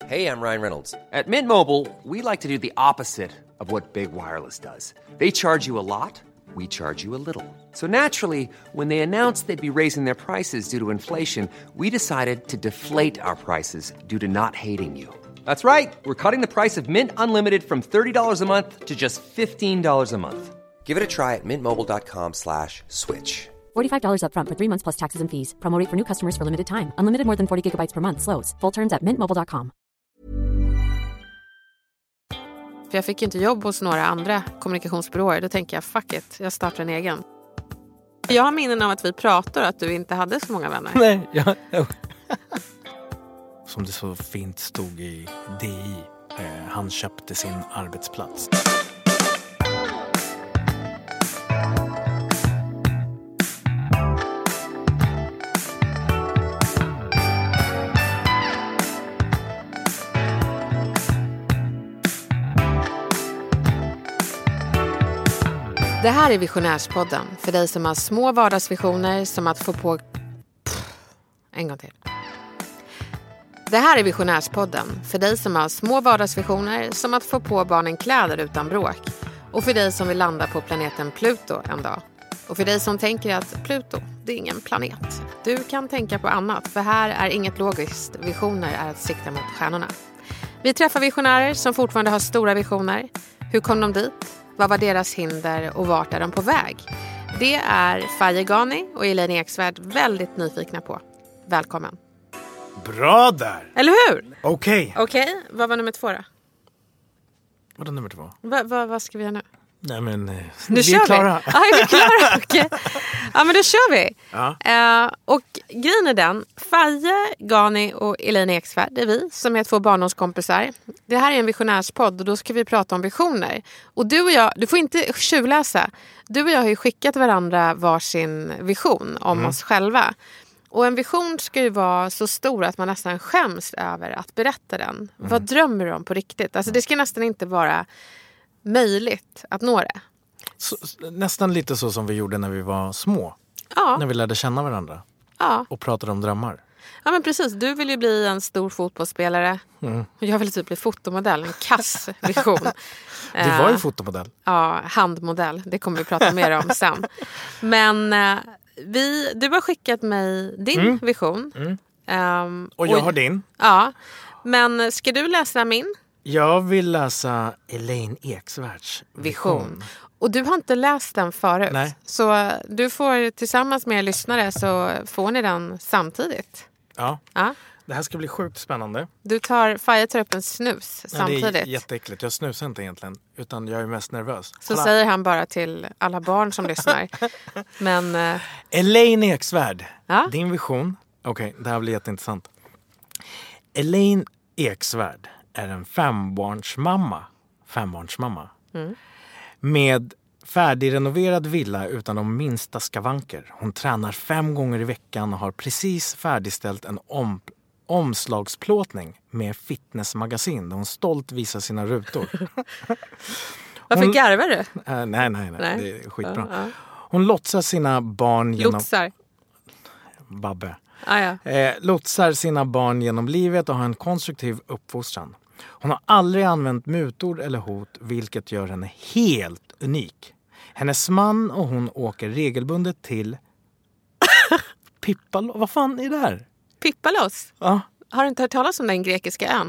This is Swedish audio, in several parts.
Hey, I'm Ryan Reynolds. At Mint Mobile, we like to do the opposite of what Big Wireless does. They charge you a lot, we charge you a little. So naturally, when they announced they'd be raising their prices due to inflation, we decided to deflate our prices due to not hating you. That's right. We're cutting the price of Mint Unlimited from $30 a month to just $15 a month. Give it a try at mintmobile.com/switch. $45 up front for 3 months plus taxes and fees. Promo rate for new customers for limited time. Unlimited more than 40 gigabytes per month. Slows full terms at mintmobile.com. För jag fick ju inte jobb hos några andra kommunikationsbyråer. Då tänker jag, fuck it, jag startar en egen. Jag har minnen av att vi pratar och att du inte hade så många vänner. Nej, som det så fint stod i DI. Han köpte sin arbetsplats. Det här är Visionärspodden för dig som har små vardagsvisioner som att få på... En gång till. Det här är Visionärspodden för dig som har små vardagsvisioner som att få på barnen kläder utan bråk. Och för dig som vill landa på planeten Pluto en dag. Och för dig som tänker att Pluto, det är ingen planet. Du kan tänka på annat, för här är inget logiskt. Visioner är att sikta mot stjärnorna. Vi träffar visionärer som fortfarande har stora visioner. Hur kom de dit? Vad var deras hinder och vart är de på väg? Det är Faye Ghani och Elaine Eksvärd väldigt nyfikna på. Välkommen. Bra där! Eller hur? Okej, vad var nummer 2 då? Vadå nummer 2? Vad ska vi göra nu? Nej men, Nu vi kör är klara. Ja, är vi klara? Okej. Ja, men då kör vi. Ja. Och grejen är den, Faye Ghani och Elaine Eksvärd, det är vi som är 2 barndomskompisar. Det här är en visionärspodd och då ska vi prata om visioner. Och du och jag, du får inte tjuvläsa. Du och jag har ju skickat varandra varsin vision om oss själva. Och en vision ska ju vara så stor att man nästan skäms över att berätta den. Vad drömmer du om på riktigt? Alltså det ska nästan inte vara möjligt att nå det. Så, nästan lite så som vi gjorde när vi var små. Ja. När vi lärde känna varandra. Ja. Och pratade om drömmar. Ja, men precis. Du vill ju bli en stor fotbollsspelare. Och jag vill typ bli fotomodell. En kass vision. Du var ju fotomodell. Ja, handmodell. Det kommer vi prata mer om sen. Men du har skickat mig din vision. Och jag har din. Ja. Men ska du läsa min? Jag vill läsa Elaine Eksvärds vision. Och du har inte läst den förut. Nej. Så du får tillsammans med er lyssnare så får ni den samtidigt. Ja. Ja. Det här ska bli sjukt spännande. Faye tar upp en snus samtidigt. Det är jätteäckligt. Jag snusar inte egentligen. Utan jag är mest nervös. Så säger han bara till alla barn som lyssnar. Men Elaine Eksvärd. Ja? Din vision. Okej, det här blir jätteintressant. Elaine Eksvärd är en fembarnsmamma. Med färdigrenoverad villa utan de minsta skavanker. Hon tränar 5 gånger i veckan och har precis färdigställt en omslagsplåtning med fitnessmagasin där hon stolt visar sina rutor. Varför garvar du? Nej, det är skitbra. Ja. Hon lotsar sina barn genom... Lotsar? Babbe. Ja. Lotsar sina barn genom livet och har en konstruktiv uppfostran. Hon har aldrig använt mutor eller hot, vilket gör henne helt unik. Hennes man och hon åker regelbundet till Pippalos. Vad fan är det här? Pippalos? Ja. Har du inte hört talas om den grekiska ön?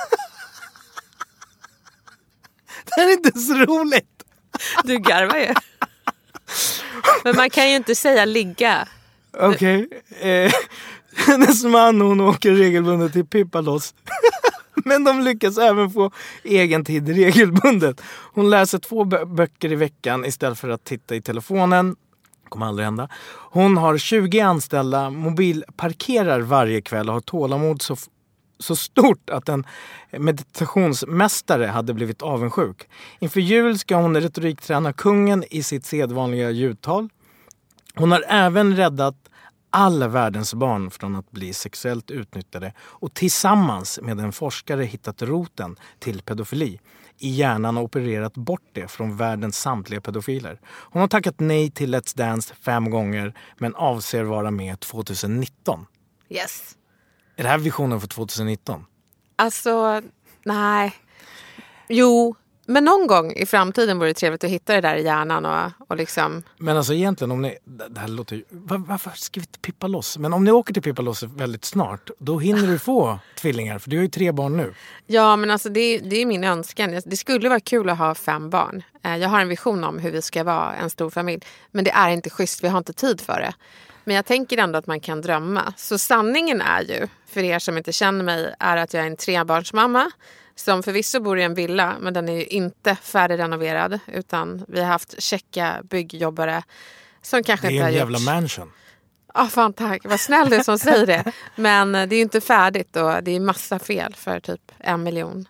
Det här är inte så roligt. Du garvar ju. Men man kan ju inte säga ligga. Okej. Hennes man och hon åker regelbundet till Pippalos. Men de lyckas även få egen tid regelbundet. Hon läser 2 böcker i veckan istället för att titta i telefonen. Kommer aldrig hända. Hon har 20 anställda, mobilparkerar varje kväll och har tålamod så stort att en meditationsmästare hade blivit avundsjuk. Inför jul ska hon retorikträna kungen i sitt sedvanliga ljudtal. Hon har även räddat alla världens barn från att bli sexuellt utnyttjade och tillsammans med en forskare hittat roten till pedofili i hjärnan och opererat bort det från världens samtliga pedofiler. Hon har tackat nej till Let's Dance 5 gånger men avser vara med 2019. Yes. Är det här visionen för 2019? Alltså, nej. Jo, men någon gång i framtiden vore det trevligt att hitta det där i hjärnan och liksom... Men alltså egentligen om ni... Det här låter ju... Varför ska vi inte pippa loss? Men om ni åker till pippa loss väldigt snart, då hinner du få tvillingar. För du har ju 3 barn nu. Ja, men alltså det är min önskan. Det skulle vara kul att ha 5 barn. Jag har en vision om hur vi ska vara en stor familj. Men det är inte schysst, vi har inte tid för det. Men jag tänker ändå att man kan drömma. Så sanningen är ju, för er som inte känner mig, är att jag är en 3-barnsmamma. Som förvisso bor i en villa, men den är ju inte färdigrenoverad. Utan vi har haft checka byggjobbare som kanske inte har gjort... Det är en jävla mansion. Ja, fan tack. Vad snäll det som säger det. Men det är ju inte färdigt och det är massa fel för typ 1 miljon.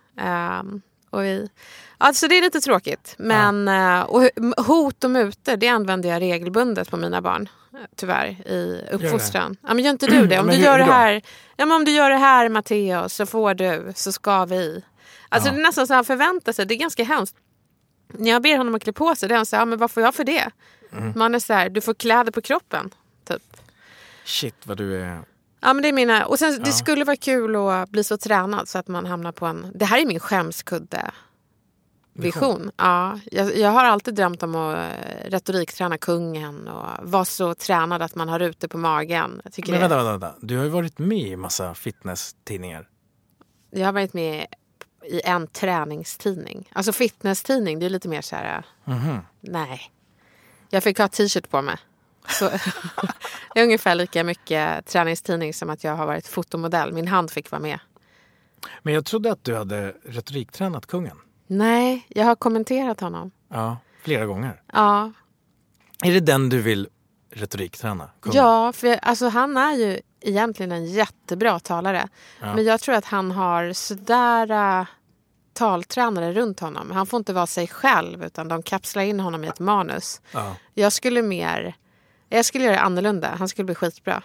Alltså det är lite tråkigt. Men och hot och mutor, det använder jag regelbundet på mina barn. Tyvärr i uppfostran. Ja, men gör inte du det? Om du gör det här, om du gör det här, Matteo, så får du, så ska vi. Alltså det är nästan så han förväntar sig. Det är ganska hemskt. När jag ber honom att klä på sig, det är han så här, men vad får jag för det? Man är så här, du får kläder på kroppen, typ. Shit, vad du är... Ja, men det är mina... Och sen, det skulle vara kul att bli så tränad så att man hamnar på en... Det här är min skämskudde-vision. Ja, jag har alltid drömt om att retorikträna kungen och vara så tränad att man har ute på magen. Jag tycker men vänta. Du har ju varit med i massa fitness-tidningar. Jag har varit med i en träningstidning. Alltså fitness-tidning, det är lite mer så här... Nej. Jag fick ha t-shirt på mig. Så, det är ungefär lika mycket träningstidning som att jag har varit fotomodell. Min hand fick vara med. Men jag trodde att du hade retoriktränat kungen. Nej, jag har kommenterat honom. Ja, flera gånger. Ja. Är det den du vill retorikträna? Kungen? Ja, för alltså, han är ju egentligen en jättebra talare. Ja. Men jag tror att han har sådär taltränare runt honom. Han får inte vara sig själv utan de kapslar in honom i ett manus. Ja. Jag skulle göra det annorlunda. Han skulle bli skitbra.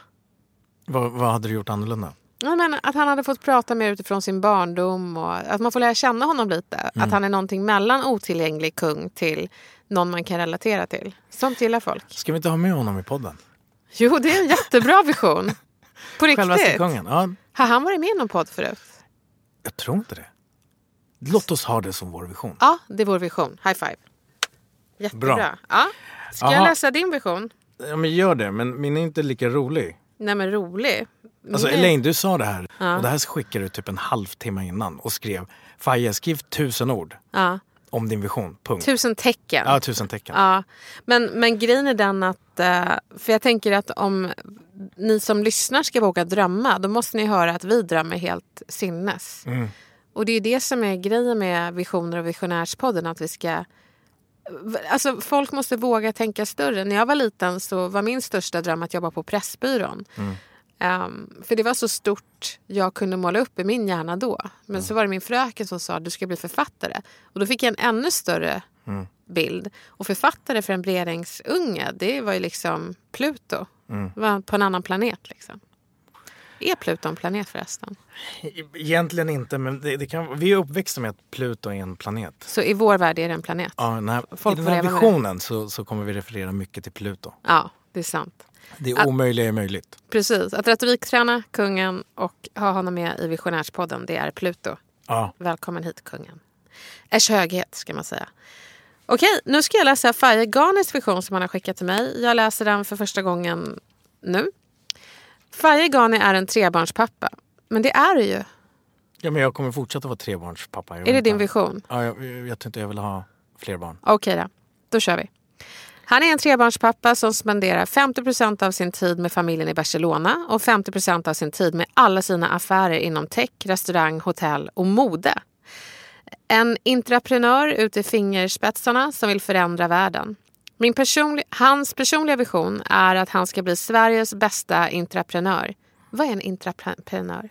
Vad hade du gjort annorlunda? Ja, men att han hade fått prata mer utifrån sin barndom och att man får lära känna honom lite. Att han är någonting mellan otillgänglig kung till någon man kan relatera till. Sånt gillar folk. Ska vi inte ha med honom i podden? Jo, det är en jättebra vision. På riktigt. Självaste kungen, ja. Har han varit med i någon podd förut? Jag tror inte det. Låt oss ha det som vår vision. Ja, det är vår vision. High five. Jättebra. Bra. Ja. Ska jag läsa din vision? Ja, men gör det. Men min är inte lika rolig. Nej, men rolig. Alltså Elaine, du sa det här. Ja. Och det här skickade du typ en halvtimme innan. Och skrev, Faye, skriv 1000 ord. Ja. Om din vision. Punkt. 1000 tecken. Ja, 1000 tecken. Ja. Men grejen är den att... För jag tänker att om ni som lyssnar ska våga drömma, då måste ni höra att vi drömmer helt sinnes. Och det är det som är grejen med Visioner och Visionärspodden, att vi ska... Alltså folk måste våga tänka större. När jag var liten så var min största dröm att jobba på Pressbyrån. För det var så stort jag kunde måla upp i min hjärna då. Men så var det min fröken som sa, du ska bli författare. Och då fick jag en ännu större bild. Och författare för en beredningsunge, det var ju liksom Pluto. Det var på en annan planet liksom. Är Pluto en planet förresten? Egentligen inte, men det kan, vi är uppväxta med att Pluto är en planet. Så i vår värld är det en planet? Ja, i den här visionen så kommer vi referera mycket till Pluto. Ja, det är sant. Det omöjliga är möjligt. Precis, att retorikträna kungen och ha honom med i Visionärspodden, det är Pluto. Ja. Välkommen hit, kungen. Ärs höghet, ska man säga. Okej, nu ska jag läsa Faye Ghanis vision som han har skickat till mig. Jag läser den för första gången nu. Faye Ghani är en 3-barnspappa. Men det är det ju. Ja, men jag kommer fortsätta vara 3-barnspappa. Är det din vision? Ja, jag tror inte jag vill ha fler barn. Okej då kör vi. Han är en 3-barnspappa som spenderar 50% av sin tid med familjen i Barcelona och 50% av sin tid med alla sina affärer inom tech, restaurang, hotell och mode. En intraprenör ut i fingerspetsarna som vill förändra världen. Hans personliga vision är att han ska bli Sveriges bästa intraprenör. Vad är en intraprenör?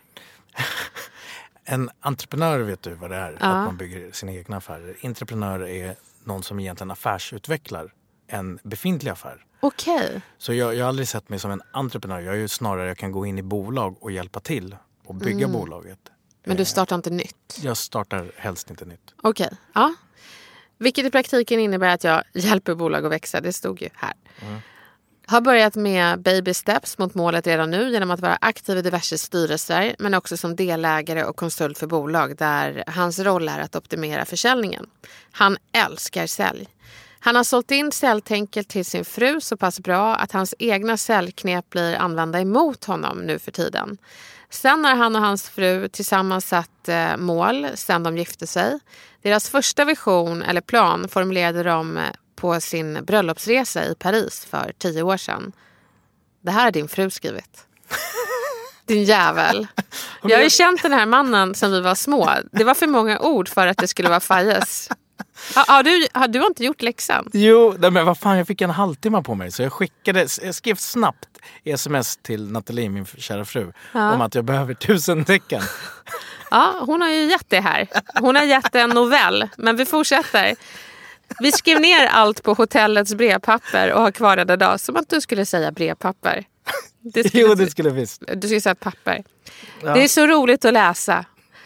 En entreprenör, vet du vad det är? Att man bygger sina egna affärer. Intraprenör är någon som egentligen affärsutvecklar en befintlig affär. Okej. Så jag har aldrig sett mig som en entreprenör. Jag är ju snarare, jag kan gå in i bolag och hjälpa till och bygga bolaget. Men du startar inte nytt? Jag startar helst inte nytt. Okej, ja. Vilket i praktiken innebär att jag hjälper bolag att växa. Det stod ju här. Har börjat med baby steps mot målet redan nu genom att vara aktiv i diverse styrelser men också som delägare och konsult för bolag där hans roll är att optimera försäljningen. Han älskar sälj. Han har sålt in säljtänket till sin fru så pass bra att hans egna säljknep blir använda emot honom nu för tiden. Sen har han och hans fru tillsammans satt mål sen de gifte sig. Deras första vision eller plan formulerade de på sin bröllopsresa i Paris för 10 år sedan. Det här är din fru skrivit. Din jävel. Jag har ju känt den här mannen sedan vi var små. Det var för många ord för att det skulle vara Fajes. Du har inte gjort läxan? Jo, men vad fan, jag fick en halvtimme på mig. Så jag skrev snabbt sms till Nathalie, min kära fru, om att jag behöver 1000 tecken. Ja, hon har ju gett det här. Hon har gett en novell, men vi fortsätter. Vi skrev ner allt på hotellets brevpapper och har kvar det idag. Som att du skulle säga brevpapper. Det skulle visst. Du skulle säga papper. Ja. Det är så roligt att läsa.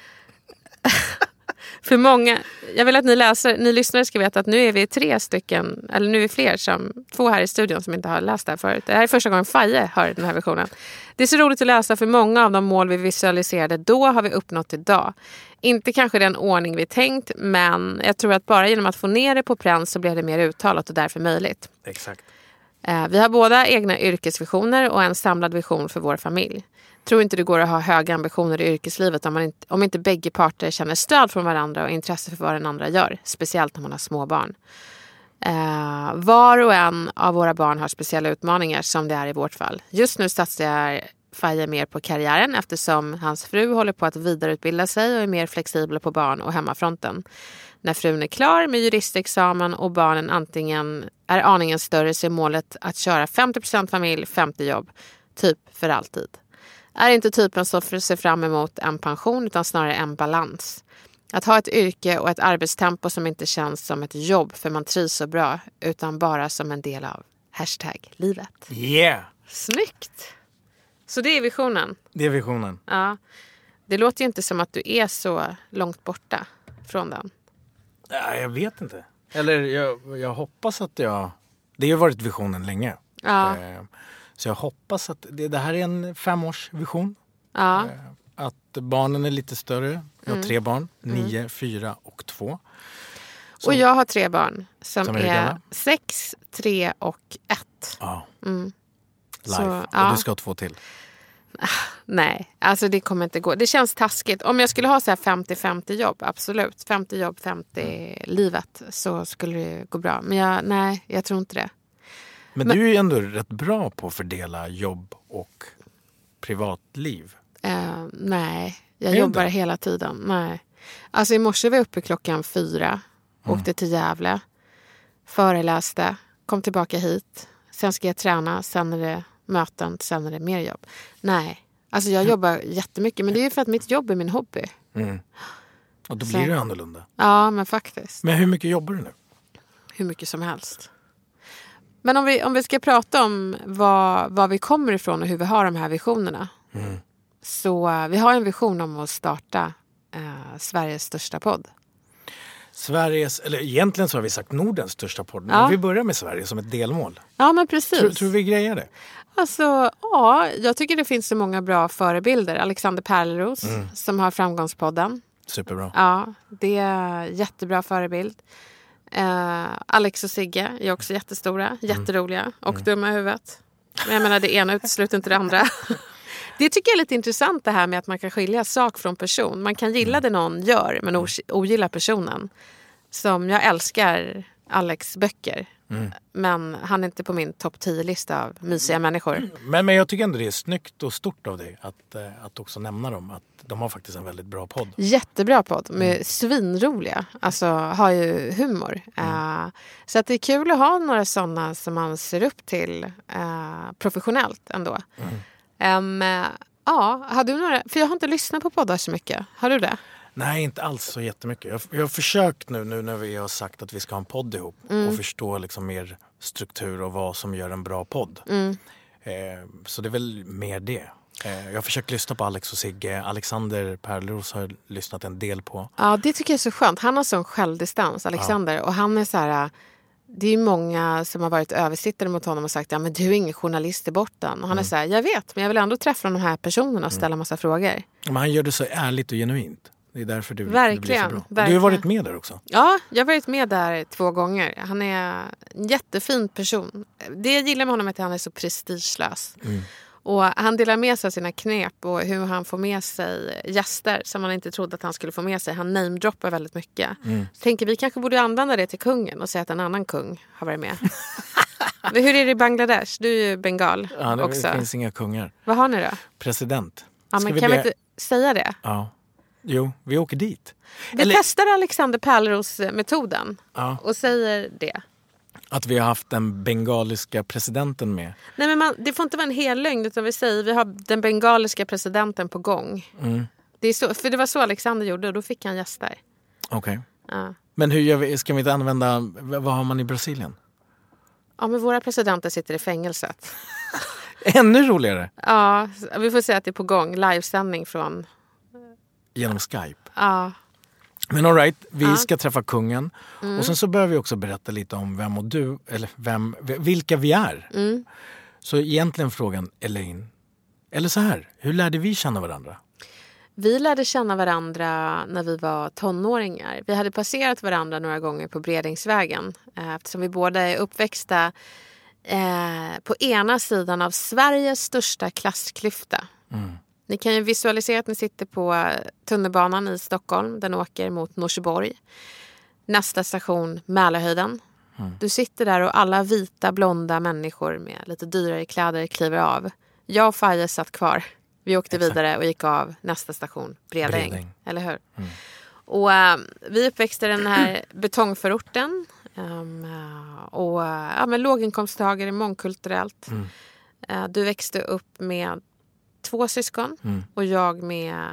För många, jag vill att ni lyssnare ska veta att nu är vi 3 stycken, eller nu är vi fler, 2 här i studion som inte har läst det här förut. Det här är första gången Faje hör den här versionen. Det är så roligt att läsa för många av de mål vi visualiserade då har vi uppnått idag. Inte kanske den ordning vi tänkt, men jag tror att bara genom att få ner det på pränt så blir det mer uttalat och därför möjligt. Exakt. Vi har båda egna yrkesvisioner och en samlad vision för vår familj. Tror inte det går att ha höga ambitioner i yrkeslivet om inte bägge parter känner stöd från varandra och intresse för vad den andra gör. Speciellt när man har små barn. Var och en av våra barn har speciella utmaningar som det är i vårt fall. Just nu satsar Faje mer på karriären eftersom hans fru håller på att vidareutbilda sig och är mer flexibel på barn- och hemmafronten. När frun är klar med juristexamen och barnen antingen är aningen större så är målet att köra 50% familj, 50 jobb. Typ för alltid. Är inte typen som ser fram emot en pension utan snarare en balans. Att ha ett yrke och ett arbetstempo som inte känns som ett jobb för man trivs så bra utan bara som en del av #livet. Yeah! Snyggt! Så det är visionen. Det är visionen. Ja. Det låter ju inte som att du är så långt borta från den. Ja, jag vet inte. Eller jag hoppas att det har ju varit visionen länge. Ja. Så jag hoppas att det här är en 5-årsvision. Ja. Att barnen är lite större. Jag har 3 barn. 9, 4 och 2. Och jag har 3 barn som är gamla? 6, 3 och 1. Ja. Mm. Life. Så, och ja. du ska ha 2 till. Nej, alltså det kommer inte gå. Det känns taskigt. Om jag skulle ha så här 50-50 jobb, absolut. 50 jobb, 50 livet, så skulle det gå bra. Men jag tror inte det. Men du är ju ändå rätt bra på att fördela jobb och privatliv. Nej, jag jobbar hela tiden. Nej. Alltså i morse var jag uppe klockan 4. Åkte till Gävle. Föreläste. Kom tillbaka hit. Sen ska jag träna. Sen är det möten. Sen är det mer jobb. Nej. Alltså jag jobbar jättemycket. Men det är ju för att mitt jobb är min hobby. Mm. Och då blir det annorlunda. Ja, men faktiskt. Men hur mycket jobbar du nu? Hur mycket som helst. Men om vi ska prata om var vi kommer ifrån och hur vi har de här visionerna. Mm. Så vi har en vision om att starta Sveriges största podd. Eller egentligen så har vi sagt Nordens största podd. Men vi börjar med Sverige som ett delmål. Ja, men precis. Tror vi grejer det? Alltså, ja, jag tycker det finns så många bra förebilder. Alexander Pärleros som har Framgångspodden. Superbra. Ja, det är jättebra förebild. Alex och Sigge är också jättestora, jätteroliga och dumma i huvudet. Men jag menar, det ena utesluter inte det andra. Det tycker jag är lite intressant det här med att man kan skilja sak från person. Man kan gilla det någon gör men ogilla personen. Som jag älskar Alex böcker. Men han är inte på min topp 10-lista av mysiga människor. Men jag tycker ändå det är snyggt och stort av dig att också nämna dem. Att de har faktiskt en väldigt bra podd. Jättebra podd. Med svinroliga. Alltså har ju humor. Så att det är kul att ha några sådana som man ser upp till professionellt ändå. Ja, har du några? För jag har inte lyssnat på poddar så mycket. Har du det? Nej, inte alls så jättemycket. Jag har försökt nu när vi har sagt att vi ska ha en podd ihop och förstå liksom mer struktur och vad som gör en bra podd. Så det är väl mer det. Jag har försökt lyssna på Alex och Sigge. Alexander Pärleros har jag lyssnat en del på. Ja, det tycker jag är så skönt. Han har sån självdistans, Alexander. Och han är så här... det är ju många som har varit översittare mot honom och sagt men du är ingen journalist i botten. Och han är så här, jag vet, men jag vill ändå träffa de här personerna och ställa massa frågor. Men han gör det så ärligt och genuint. Det är därför det blir så bra. Du har ju varit med där också. Ja, jag har varit med där 2 gånger. Han är en jättefin person. Det jag gillar med honom är att han är så prestigelös. Och han delar med sig av sina knep och hur han får med sig gäster som man inte trodde att han skulle få med sig. Han namedroppar väldigt mycket. Så tänker vi kanske borde använda det till kungen och säga att en annan kung har varit med. Hur är det i Bangladesh? Du är ju bengal också. Det finns inga kungar. Vad har ni då? President. Ja, men kan vi inte säga det? Ja. Jo, vi åker dit. Vi testar Alexander Pärleros-metoden och säger det. Att vi har haft den bengaliska presidenten med. Nej, men det får inte vara en hel lögn, utan vi säger vi har den bengaliska presidenten på gång. Det är så, för det var så Alexander gjorde och då fick han gäster. Okej. Ja. Men hur gör vi? Ska vi inte använda, vad har man i Brasilien? Ja, men våra presidenter sitter i fängelset. Ännu roligare. Ja, vi får säga att det är på gång. Livesändning från... Genom Skype. Ja. Men all right, vi ska träffa kungen. Och sen så börjar vi också berätta lite om vem och du, eller vilka vi är. Så egentligen frågan, Elaine, eller så här, hur lärde vi känna varandra? Vi lärde känna varandra när vi var tonåringar. Vi hade passerat varandra några gånger på Bredingsvägen. Eftersom vi båda är uppväxta på ena sidan av Sveriges största klassklyfta. Ni kan ju visualisera att ni sitter på tunnelbanan i Stockholm. Den åker mot Norsborg. Nästa station Mälarhöjden. Du sitter där och alla vita, blonda människor med lite dyrare kläder kliver av. Jag och Faye satt kvar. Vi åkte vidare och gick av nästa station Bredäng. Eller hur? Och vi uppväxte den här betongförorten. Och men låginkomsttagare, mångkulturellt. Du växte upp med 2 syskon och jag med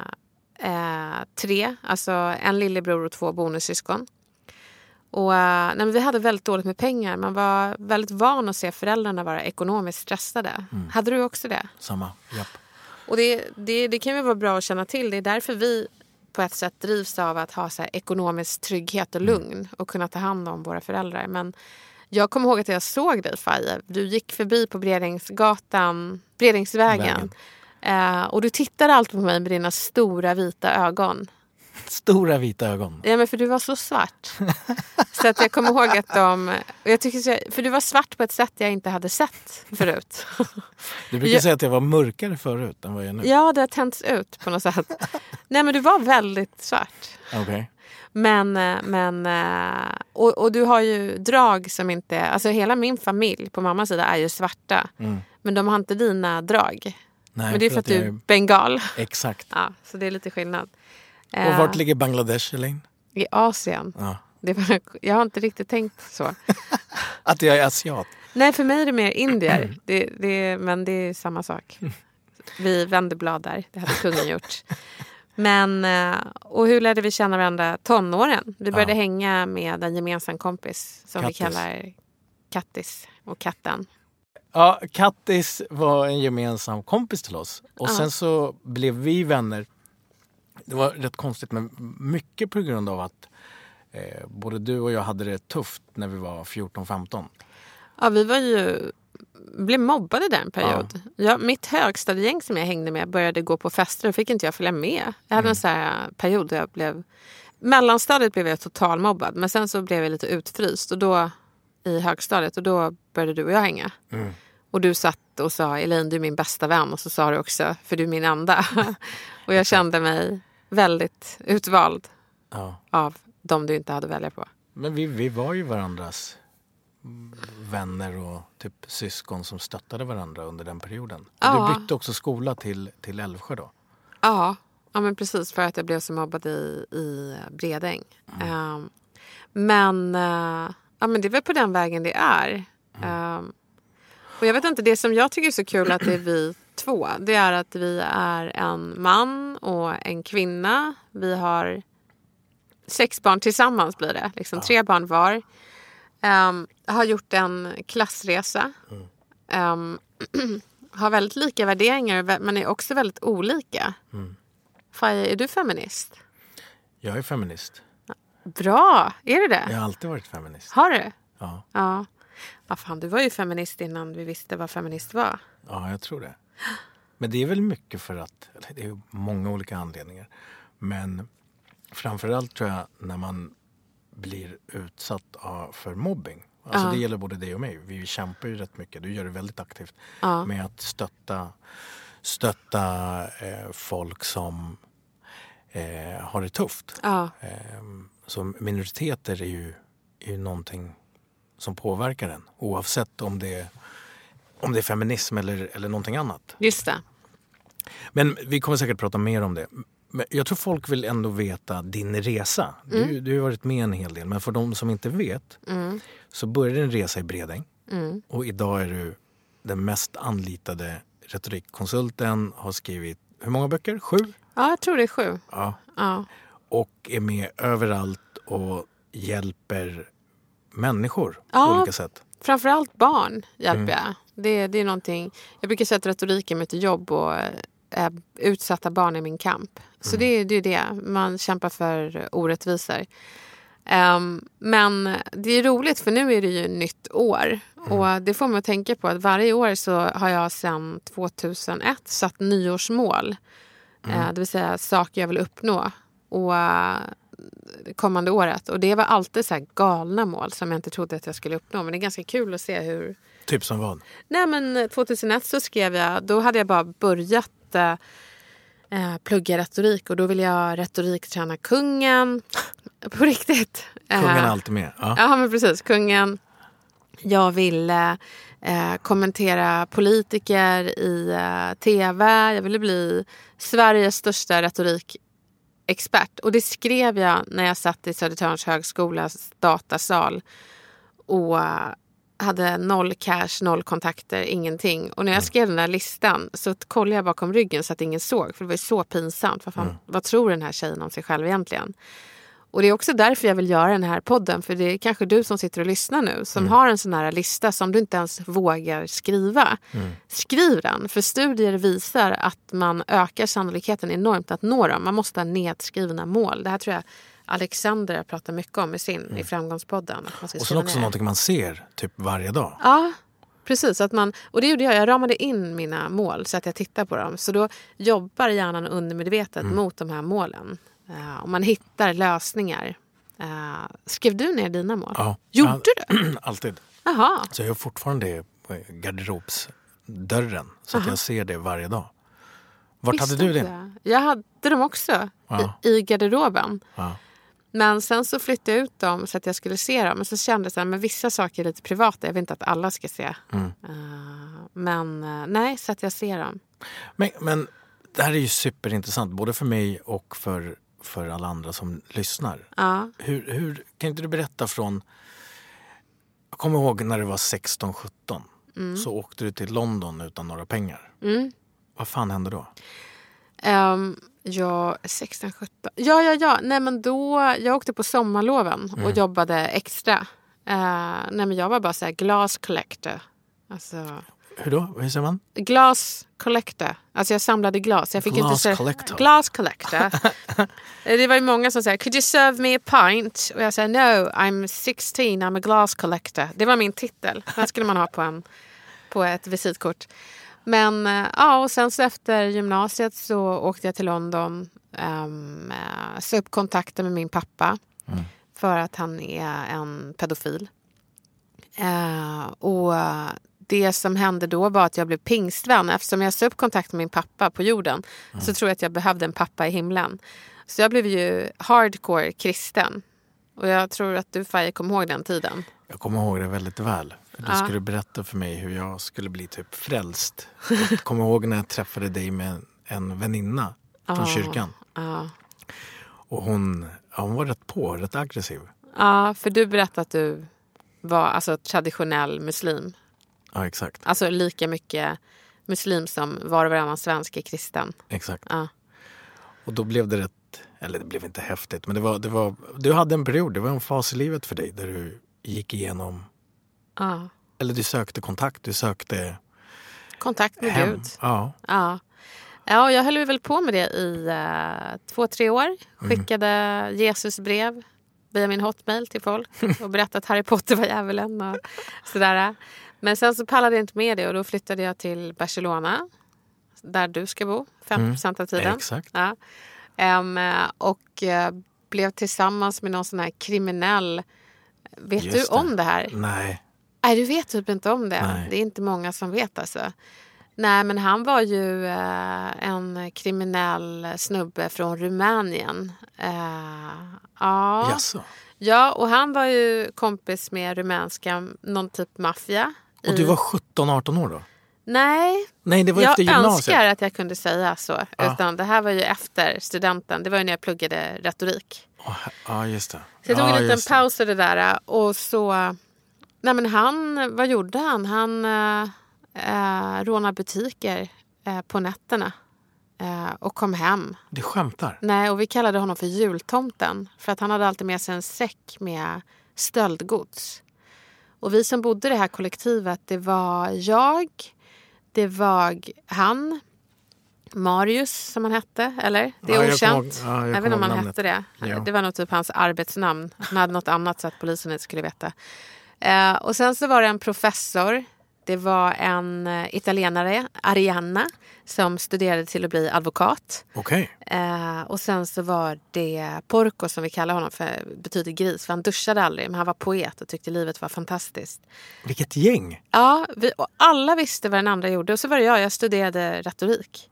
3, alltså en lillebror och 2 bonussyskon. Och men vi hade väldigt dåligt med pengar. Man var väldigt van att se föräldrarna vara ekonomiskt stressade. Hade du också det? Samma, japp. Och det kan ju vara bra att känna till. Det är därför vi på ett sätt drivs av att ha så här ekonomisk trygghet och lugn och kunna ta hand om våra föräldrar. Men jag kommer ihåg att jag såg dig, Faye. Du gick förbi på Bredingsvägen. Och du tittade alltid på mig med dina stora vita ögon. Stora vita ögon. Ja, men för du var så svart. Så att jag kommer ihåg att för du var svart på ett sätt jag inte hade sett förut. Du brukar säga att jag var mörkare förut än vad jag är nu. Ja, det har tänts ut på något sätt. Nej, men du var väldigt svart. Okej. Men och du har ju drag som inte... Alltså hela min familj på mammas sida är ju svarta. Men de har inte dina drag. Nej, men det är för att du är bengal. Exakt. Ja, så det är lite skillnad. Och vart ligger Bangladesh, Elaine? I Asien. Ja. Jag har inte riktigt tänkt så. Att jag är asiat? Nej, för mig är det mer indier. Men det är samma sak. Vi vände blad där. Det hade kungen gjort. Men, och hur lärde vi känna varandra? Tonåren. Vi började hänga med en gemensam kompis som Kattis. Vi kallar Kattis och katten. Ja, Kattis var en gemensam kompis till oss. Och sen så blev vi vänner. Det var rätt konstigt, men mycket på grund av att både du och jag hade det tufft när vi var 14-15. Ja, vi blev mobbade där en period. Ja, mitt högstadiegäng som jag hängde med började gå på fester och fick inte jag följa med. Jag hade en sån här period där jag blev... Mellanstadiet blev jag total mobbad, men sen så blev jag lite utfryst och då i högstadiet och då började du och jag hänga. Och du satt och sa, Elaine, du är min bästa vän. Och så sa du också, för du är min enda. Och jag kände mig väldigt utvald av de du inte hade välja på. Men vi var ju varandras vänner och typ syskon som stöttade varandra under den perioden. Och du bytte också skola till Älvsjö då? Ja, men precis, för att jag blev så mobbad i Bredäng. Men det är väl på den vägen det är. Och jag vet inte, det som jag tycker är så kul att det är vi 2. Det är att vi är en man och en kvinna. Vi har 6 barn tillsammans blir det. 3 barn var. Har gjort en klassresa. Har väldigt lika värderingar men är också väldigt olika. Faye, är du feminist? Jag är feminist. Bra, är du det? Jag har alltid varit feminist. Har du? Ja. Ja, fan, du var ju feminist innan vi visste vad feminist var. Ja, jag tror det. Men det är väl mycket för att, det är många olika anledningar. Men framförallt tror jag när man blir utsatt för mobbing. Alltså det gäller både dig och mig. Vi kämpar ju rätt mycket. Du gör det väldigt aktivt med att stötta folk som har det tufft. Så minoriteter är ju någonting som påverkar en. Oavsett om det är feminism eller någonting annat. Just det. Men vi kommer säkert prata mer om det. Men jag tror folk vill ändå veta din resa. Du har varit med en hel del. Men för de som inte vet så började din resa i Bredäng. Och idag är du den mest anlitade retorikkonsulten. Har skrivit, hur många böcker? 7? Ja, jag tror det är 7. Ja. Och är med överallt och hjälper människor på olika sätt. Framförallt barn hjälper jag. Det är någonting. Jag brukar säga att retoriken är mitt jobb och utsatta barn är min kamp. Så det är det. Man kämpar för orättvisor. Men det är roligt för nu är det ju nytt år. Och det får man att tänka på att varje år så har jag sedan 2001 satt nyårsmål. Det vill säga saker jag vill uppnå. Och kommande året. Och det var alltid så här galna mål som jag inte trodde att jag skulle uppnå. Men det är ganska kul att se hur... Typ som vad? Nej, men 2001 så skrev jag... Då hade jag bara börjat plugga retorik. Och då ville jag retorikträna kungen. På riktigt. Kungen är alltid med. Ja, men precis. Kungen. Jag ville kommentera politiker i tv. Jag ville bli Sveriges största retorikexpert. Och det skrev jag när jag satt i Södertörns högskolas datasal. Och hade 0 cash, 0 kontakter, ingenting. Och när jag skrev den där listan så kollade jag bakom ryggen så att ingen såg. För det var så pinsamt. Vad tror den här tjejen om sig själv egentligen? Och det är också därför jag vill göra den här podden. För det är kanske du som sitter och lyssnar nu. Som har en sån här lista som du inte ens vågar skriva. Skriv den. För studier visar att man ökar sannolikheten enormt att nå dem. Man måste ha nedskrivna mål. Det här tror jag Alexander pratar mycket om i Framgångspodden. Att man ska och sen också någonting man ser typ varje dag. Ja, precis. Och det gjorde jag. Jag ramade in mina mål så att jag tittar på dem. Så då jobbar hjärnan undermedvetet mot de här målen. Om man hittar lösningar. Skrev du ner dina mål? Ja. Gjorde du? Alltid. Jaha. Så jag har fortfarande garderobsdörren. Så att jag ser det varje dag. Vart hade du det? Jag hade dem också i garderoben. Ja. Men sen så flyttade jag ut dem så att jag skulle se dem. Men så kände jag att vissa saker är lite privata. Jag vill inte att alla ska se. Men nej, så att jag ser dem. Men det här är ju superintressant. Både för mig och för alla andra som lyssnar. Ja. Hur kan inte du berätta från... Jag kommer ihåg när du var 16-17. Så åkte du till London utan några pengar. Vad fan hände då? Ja, 16-17. Ja. Nej, men då... Jag åkte på sommarloven och jobbade extra. Nej, men jag var bara så här glass collector. Alltså... Hur då? Hur säger man? Glass collector. Alltså jag samlade glas. Jag fick glass inte säga collector. Glass collector. Det var ju många som sa, could you serve me a pint? Och jag sa, no, I'm 16, I'm a glass collector. Det var min titel. Den skulle man ha på ett visitkort. Men och sen så efter gymnasiet så åkte jag till London. Så upp kontakten med min pappa. För att han är en pedofil. Och det som hände då var att jag blev pingstvän. Eftersom jag sa upp kontakt med min pappa på jorden så tror jag att jag behövde en pappa i himlen. Så jag blev ju hardcore kristen. Och jag tror att du, Faye, kommer ihåg den tiden. Jag kommer ihåg det väldigt väl. För du skulle berätta för mig hur jag skulle bli typ frälst. Jag kommer ihåg när jag träffade dig med en väninna från kyrkan. Och hon var rätt aggressiv. Ja, för du berättade att du var alltså traditionell muslim. Ja, exakt. Alltså lika mycket muslim som var och varannan svensk är kristen. Exakt. Ja. Och då blev det rätt, eller det blev inte häftigt, men det var du hade en period, det var en fas i livet för dig där du gick igenom, eller du sökte kontakt, du sökte kontakt med hem. Gud. Ja, jag höll väl på med det i 2-3 år. Skickade Jesusbrev via min hotmail till folk och berättade att Harry Potter var djävulen och sådär. Men sen så pallade jag inte med det och då flyttade jag till Barcelona där du ska bo 50% av tiden. Exakt. Ja. Och blev tillsammans med någon sån här kriminell. Vet Just du om det här? Nej. Nej, du vet typ inte om det. Nej. Det är inte många som vet alltså. Nej, men han var ju en kriminell snubbe från Rumänien. Ja. Jaså. Ja, och han var ju kompis med rumänska, någon typ maffia. Och du var 17-18 år då? Nej, Nej, det var jag efter gymnasiet. önskar att jag kunde säga så. Ja. Utan det här var ju efter studenten. Det var ju när jag pluggade retorik. Ja, just det. Så jag tog en liten just det. paus i det där. Och så... Nej, men vad gjorde han? Han rånade butiker på nätterna. Och kom hem. Du skämtar? Nej, och vi kallade honom för jultomten. För att han hade alltid med sig en säck med stöldgods. Och vi som bodde i det här kollektivet, det var jag, det var han, Marius som han hette, eller? Det är okänt. Jag vet inte om han hette det. Ja. Det var nog typ hans arbetsnamn. Han hade något annat så att polisen inte skulle veta. Och sen så var det en professor. Det var en italienare, Arianna, som studerade till att bli advokat. Okej. Och sen så var det Porco som vi kallar honom för, betyder gris. För han duschade aldrig, men han var poet och tyckte livet var fantastiskt. Vilket gäng. Ja, och alla visste vad den andra gjorde. Och så var det jag studerade retorik.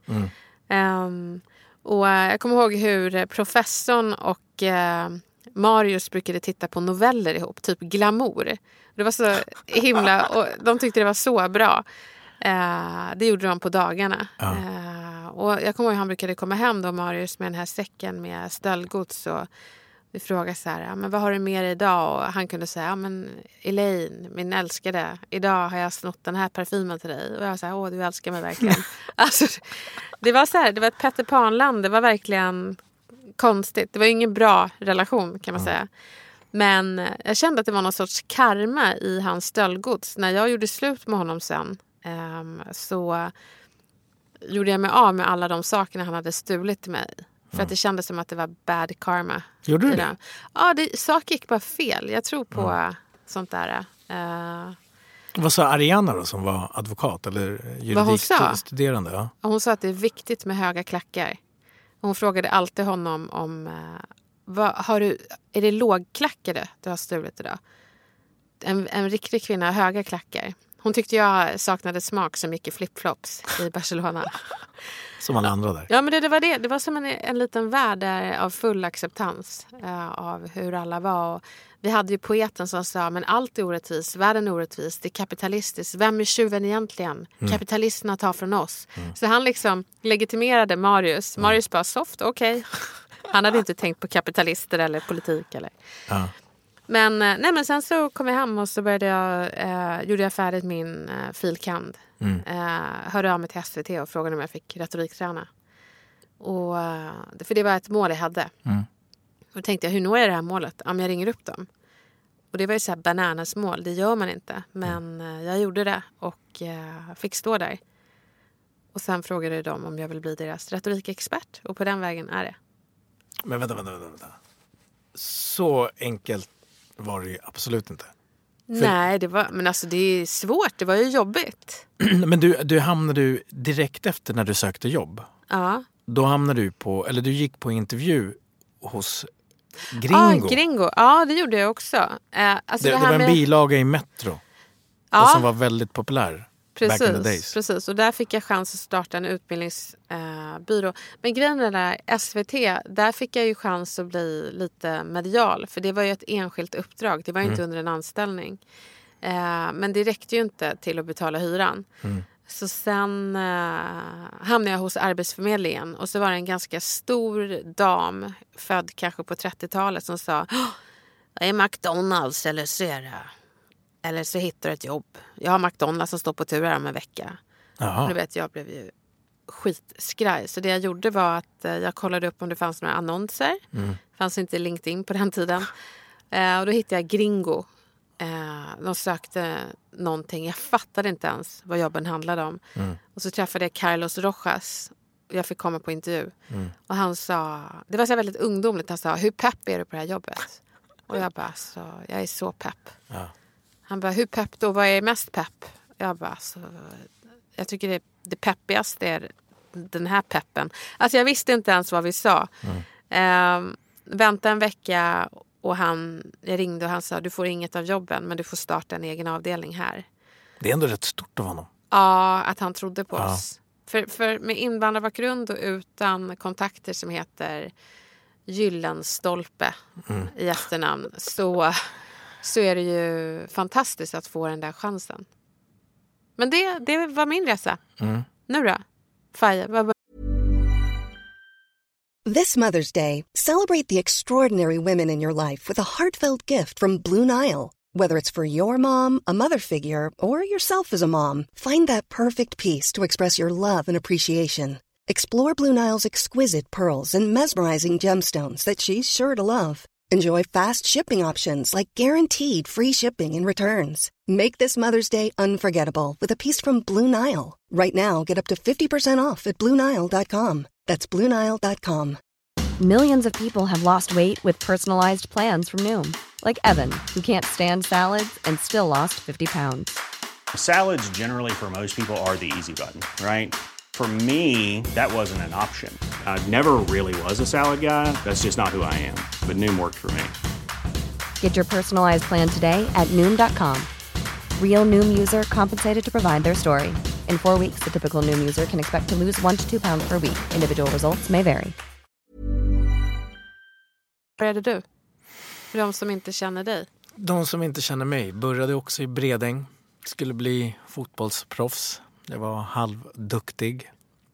Och jag kommer ihåg hur professorn och Marius brukade titta på noveller ihop, typ glamour. Det var så himla, och de tyckte det var så bra. Det gjorde de på dagarna. Ja. Och jag kommer ihåg att han brukade komma hem då, Marius, med den här säcken med stöldgods. Och vi frågade så här, men vad har du med dig idag? Och han kunde säga, men Elaine, min älskade, idag har jag snott den här parfymen till dig. Och jag sa, åh, du älskar mig verkligen. Alltså, det var så här, det var ett Peter Pan-land. Det var verkligen konstigt. Det var ingen bra relation, kan man säga. Men jag kände att det var någon sorts karma i hans stöldgods. När jag gjorde slut med honom sen så gjorde jag mig av med alla de sakerna han hade stulit till mig. För att det kändes som att det var bad karma. Gjorde du det? Ja, saker gick bara fel. Jag tror på sånt där. Vad sa Arianna då, som var advokat eller juridikstuderande? Ja. Hon sa att det är viktigt med höga klackar. Hon frågade alltid honom om... är det lågklackade du har stulit idag? En riktig kvinna har höga klackar. Hon tyckte jag saknade smak som gick i flipflops i Barcelona. Som alla andra där. Ja, men det var det. Det var som en liten värld av full acceptans av hur alla var. Och vi hade ju poeten som sa, men allt är orättvist, världen är orättvis, det är kapitalistiskt. Vem är tjuven egentligen? Kapitalisterna tar från oss. Så han liksom legitimerade Marius. Marius bara, soft, okej. Han hade inte tänkt på kapitalister eller politik. Eller. Ja. Men sen så kom jag hem och så gjorde jag färdigt min filkand. Hörde av mig till SVT och frågade om jag fick retorikträna. Och, för det var ett mål jag hade. Och då tänkte jag, hur når jag det här målet? Om jag ringer upp dem. Och det var ju så här bananasmål, det gör man inte. Men jag gjorde det och fick stå där. Och sen frågade de om jag vill bli deras retorikexpert. Och på den vägen är det. Men vänta. Så enkelt var det ju absolut inte. Nej, men alltså det är svårt. Det var ju jobbigt. Men du hamnade direkt efter när du sökte jobb. Ja. Då hamnade du gick på intervju hos Gringo. Ja, Gringo. Ja, det gjorde jag också. Alltså det var en bilaga i Metro. Ja. Och som var väldigt populär. Back in the days. Precis, och där fick jag chans att starta en utbildningsbyrå. Men grejen är där, SVT, där fick jag ju chans att bli lite medial. För det var ju ett enskilt uppdrag, det var ju inte under en anställning. Men det räckte ju inte till att betala hyran. Så sen hamnade jag hos Arbetsförmedlingen. Och så var det en ganska stor dam, född kanske på 30-talet, som sa, jag är McDonalds eller så är det... Eller så hittar du ett jobb. Jag har McDonalds som står på tur här om en vecka. Och du vet, jag blev ju skitskraj. Så det jag gjorde var att jag kollade upp om det fanns några annonser. Det fanns inte LinkedIn på den tiden. Och då hittade jag Gringo. De sökte någonting. Jag fattade inte ens vad jobben handlade om. Och så träffade jag Carlos Rojas. Jag fick komma på intervju. Och han sa, det var så väldigt ungdomligt. Han sa, hur pepp är du på det här jobbet? Och jag bara, alltså, jag är så pepp. Ja. Han bara, hur pepp då? Vad är mest pepp? Jag bara, alltså, jag tycker det peppigaste är den här peppen. Alltså jag visste inte ens vad vi sa. Vänta en vecka och jag ringde och han sa, du får inget av jobben men du får starta en egen avdelning här. Det är ändå rätt stort av honom. Ja, att han trodde på oss. För med invandrarbakgrund och utan kontakter som heter Gyllenstolpe i efternamn så är det ju fantastiskt att få den där chansen. Men det var min resa. Nu då? Faye, This Mother's Day, celebrate the extraordinary women in your life with a heartfelt gift from Blue Nile. Whether it's for your mom, a mother figure, or yourself as a mom, find that perfect piece to express your love and appreciation. Explore Blue Nile's exquisite pearls and mesmerizing gemstones that she's sure to love. Enjoy fast shipping options like guaranteed free shipping and returns. Make this Mother's Day unforgettable with a piece from Blue Nile. Right now, get up to 50% off at BlueNile.com. That's BlueNile.com. Millions of people have lost weight with personalized plans from Noom. Like Evan, who can't stand salads and still lost 50 pounds. Salads generally for most people are the easy button, right? For me, that wasn't an option. I never really was a salad guy. That's just not who I am. But Noom worked for me. Get your personalized plan today at Noom.com. Real Noom user compensated to provide their story. In 4 weeks, the typical Noom user can expect to lose 1 to 2 pounds per week. Individual results may vary. började du? För de som inte känner dig. De som inte känner mig började också i Bredäng. Skulle bli fotbollsproffs. Jag var halvduktig.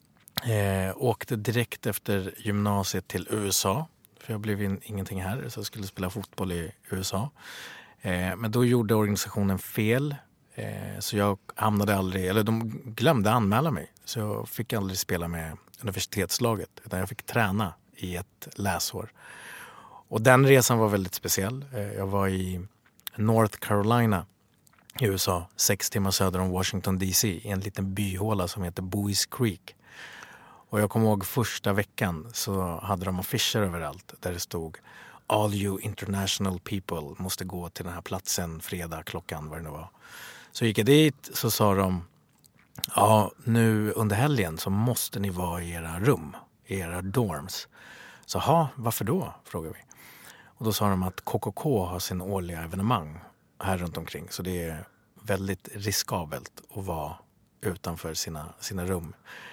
Åkte direkt efter gymnasiet till USA. För jag blev ingenting här, så jag skulle spela fotboll i USA. Men då gjorde organisationen fel. Så jag hamnade aldrig, eller de glömde anmäla mig. Så jag fick aldrig spela med universitetslaget. Utan jag fick träna i ett läsår. Och den resan var väldigt speciell. Jag var i North Carolina i USA, 6 timmar söder om Washington DC, i en liten byhåla som heter Buies Creek. Och jag kommer ihåg första veckan så hade de affischer överallt där det stod "All you international people måste gå till den här platsen fredag klockan", vad det nu var. Så gick jag dit, så sa de, ja, nu under helgen så måste ni vara i era rum, i era dorms. Så varför då, frågade vi. Och då sa de att KKK har sin årliga evenemang här runt omkring. Så det är väldigt riskabelt att vara utanför sina rum.